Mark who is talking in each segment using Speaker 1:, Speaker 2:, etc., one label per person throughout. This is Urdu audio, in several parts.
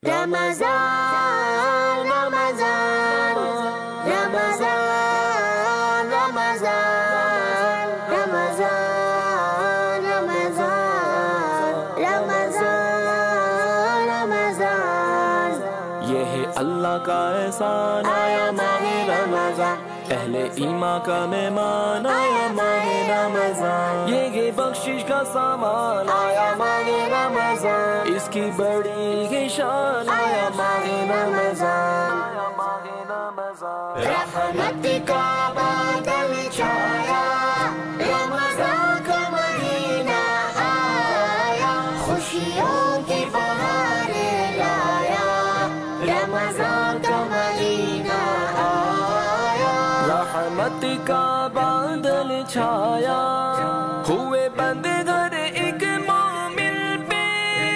Speaker 1: رمضان رمضان رمضان رمضان رمضان رمضان رمضان رمضان
Speaker 2: یہ ہے اللہ کا احسان آیا ماہ رمضان، اہل ایمان کا مہمان آیا ماہ رمضان، یہ بخشش کا سامان آیا ماہ رمضان، اس کی بڑی ہے شان آیا ماہ رمضان،
Speaker 1: رحمت کا بادل چھایا، رمضان کا مہینہ آیا، خوشیوں کی بہار لایا، رمضان کا مہینہ آیا،
Speaker 2: رحمت کا بادل چھایا، ہوئے بند گھر ایک مومن پہ،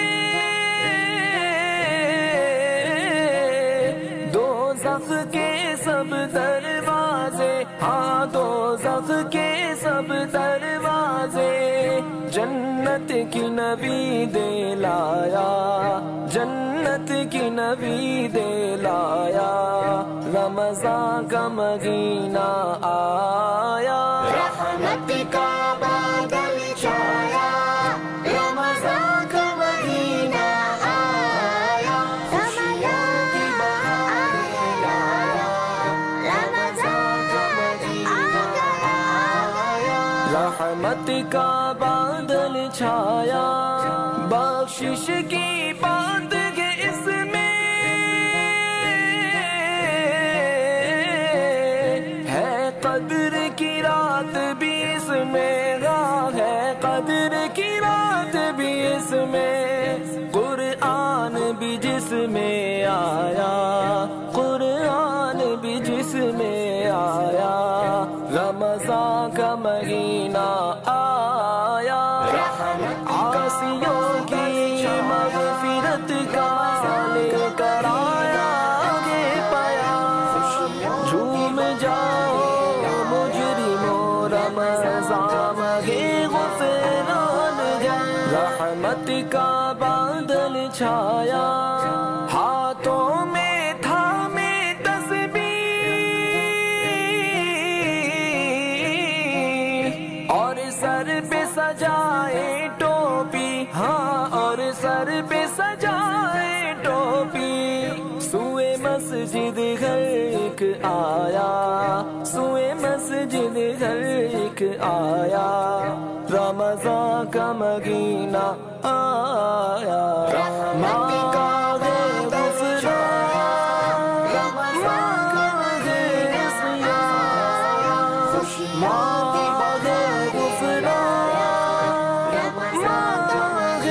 Speaker 2: دوزخ کے سب دروازے، ہاں دوزخ کے سب دروازے، جنت کی نوید لایا، جنت کی نوید لایا، رمضان کا مہینہ آیا،
Speaker 1: رحمت کا بادل چھایا، رمضان کا مہینہ آیا، خوشیوں کی بہار لایا، رمضان کا مہینہ آیا،
Speaker 2: رحمت کا بادل چھایا، بخشش کی بات ہے اس میں، ہے قدر کی رات بھی اس میں، ہے قدر کی رات بھی اس میں، قرآن بھی جس میں آیا، قرآن بھی جس میں آیا، رمضان کا مہینہ آیا، عاصیوں کی مغفرت کا لے کر آیا آگے پایا، جھوم جاؤ مجرموں رمضان کے غفران جائے، رحمت کا بادل چھایا، ہاتھوں میں تھامے تسبیح اور سر پہ سجائے ٹوپی، ہاں اور سر پہ سجائے ٹوپی، سوئے مسجد گھر ایک آیا، سوئے مسجد گھر ایک آیا، رمضان کا مہینہ آیا، ماہ غفران، ماہ صیام، ماہ غفران، ماہ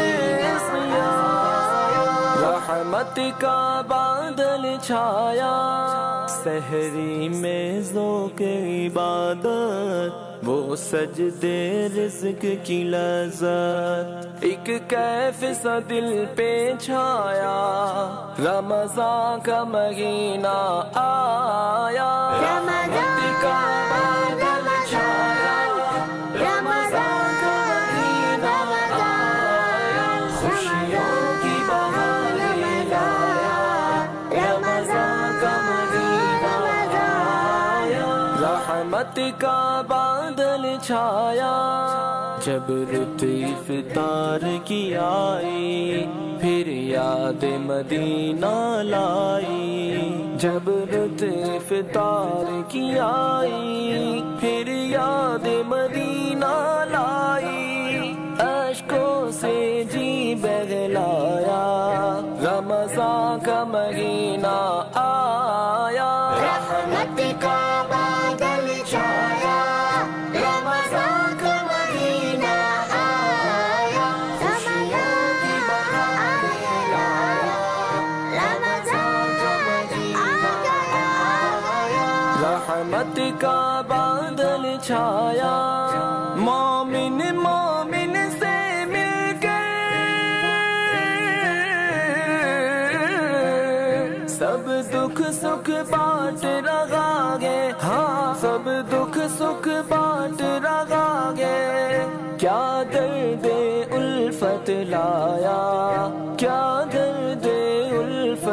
Speaker 2: صیام، رحمت کا بادل چھایا، سحری میں ذوق عبادت، وہ سجدے رزق کی لذت، ایک کیف سا دل پہ چھایا، رمضان کا مہینہ آیا، رحمت کا بادل چھایا، رمضان کا مہینہ آیا، خوشیوں کی بہار لایا، رمضان کا مہینہ آیا، رحمت کا بادل چھایا، جب رت افطار کی آئی، پھر یاد مدینہ لائی، جب رت افطار کی آئی، پھر یاد مدینہ لائی، اشکوں سے جی بہلایا، رمضان کا مہینہ آیا،
Speaker 1: رحمت کا بادل چھایا، رمضان کا مہینہ آیا، خوشیوں کی بہار لایا، رمضان کا مہینہ آیا،
Speaker 2: رحمت کا بادل چھایا، مومن مومن سے مل کر سب دکھ سکھ بانٹ رہا گے، ہاں سب دکھ سکھ بانٹ رہا گے، کیا درد الفت لایا، کیا درد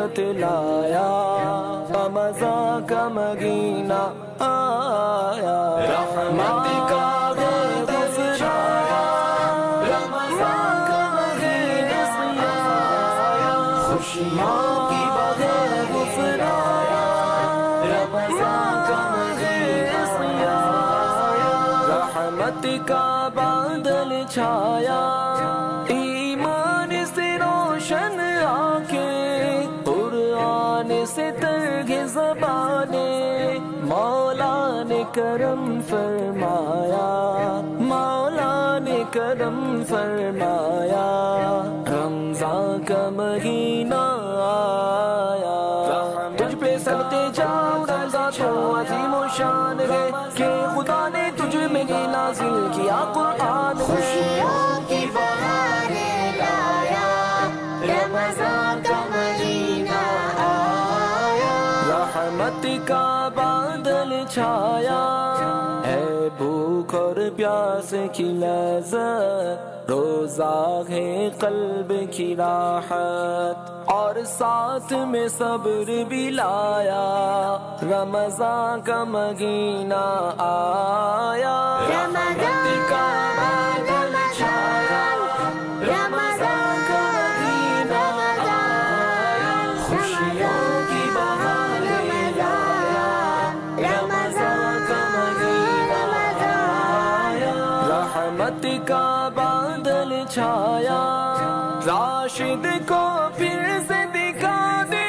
Speaker 2: بتلایا رمضان کا مہینہ آیا رحمت کا غیب چھایا رمضان کا مہینہ آیا خوشیوں کی بغیر گفرایا رمضان کا مہینہ آیا رحمت کا بادل چھایا ایمان سے روشن آنکھیں قرآن سے ترگ زبانیں مولا نے کرم فرمایا مولا نے کرم فرمایا رمضان کا مہینہ آیا تجھ پہ سلتے جاؤ رمضان تو عظیم و شان ہے کہ خدا نے تجھ میں نازل کیا قرآن
Speaker 1: خوشیوں کی بہاریں لایا رمضان کا مہینہ آیا
Speaker 2: رحمت کا بادل چھایا ہے بھوک اور پیاس کی لذت روزہ ہے قلب کی راحت اور ساتھ میں صبر بھی لایا رمضان کا مہینہ آیا
Speaker 1: رمضان کا بادل چھایا رمضان کا مہینہ آیا خوشیوں کی بہاریں لایا رمضان کا مہینہ آیا
Speaker 2: رحمت کا بادل چھایا راشد کو پھر سے دکھا دے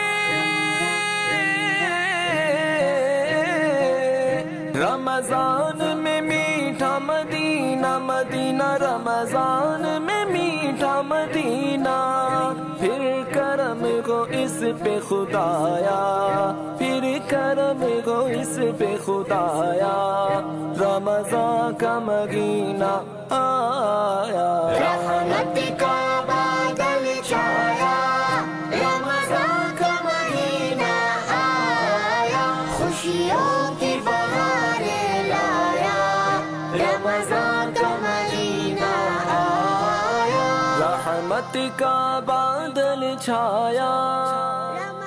Speaker 2: رمضان میں میٹھا مدینہ مدینہ رمضان میں میٹھا مدینہ پھر کرم کو اس پہ خدایا پھر کرم کو اس پہ خدایا رمضان کا مہینہ آیا
Speaker 1: رحمت کا بادل چھایا رمضان کا مہینہ آیا خوشیوں کی بہاریں لایا رمضان کا مہینہ آیا
Speaker 2: رحمت کا بادل چھایا